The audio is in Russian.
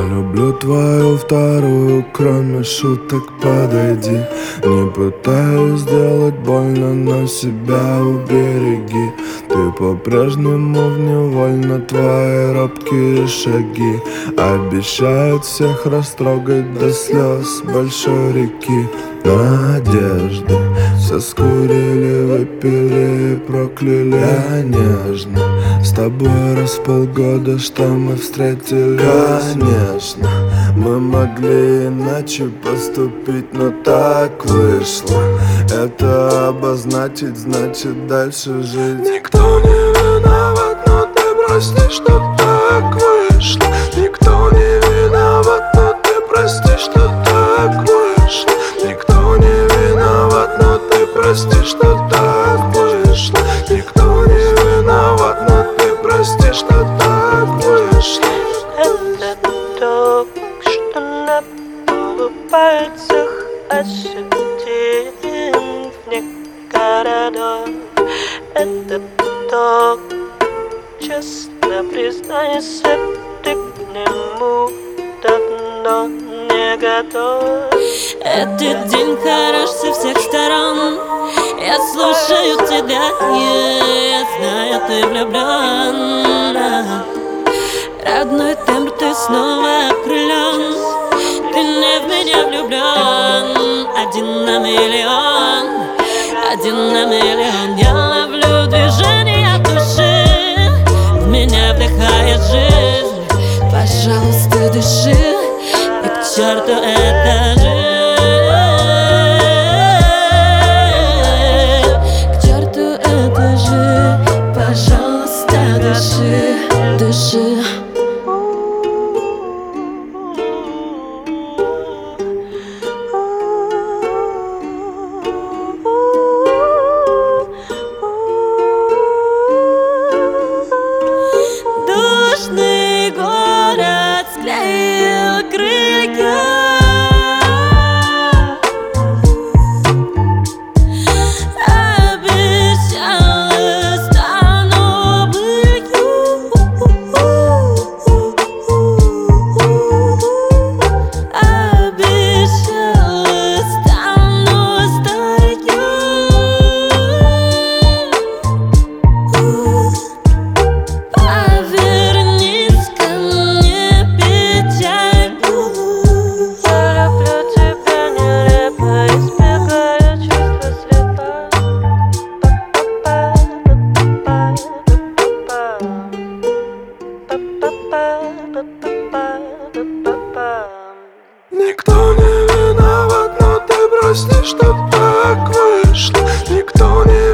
люблю твою вторую, кроме шуток подойди. Не пытаюсь сделать больно, но себя убереги. Ты по-прежнему невольно, твои робкие шаги обещают всех растрогать до слез большой реки. Надежды все скурили, выпили и прокляли. Я нежно с тобой раз в полгода, что мы встретились. Конечно, мы могли иначе поступить, но так вышло. Это обозначить значит дальше жить. Никто не виноват, но ты прости, что так вышло. Никто не виноват, но ты прости, что так вышло. Никто не виноват, но ты прости, что так вышло. Никто не виноват, но ты прости, что так вышло. Это то, что на полупальцах ощутим вне городов. Это то, честно признайся, ты к нему давно не готов. Этот день хорош со всех сторон. Я слушаю тебя, я знаю, ты влюблен. Родной тембр, ты снова окрылен. Ты не в меня влюблен. Один на миллион, один на миллион. Я ловлю движение души, в меня вдыхает жизнь. Пожалуйста, дыши, и к черту это жизнь. К черту это жизнь. Пожалуйста, дыши, дыши. Душный город склеил крылья. Обещала, стану былью. Обещала, стану старью. Повернись ко мне, печаль. Я люблю тебя нелепо, избегаю чувства слепа. Никто не виноват, но ты прости, что так вышло. Никто не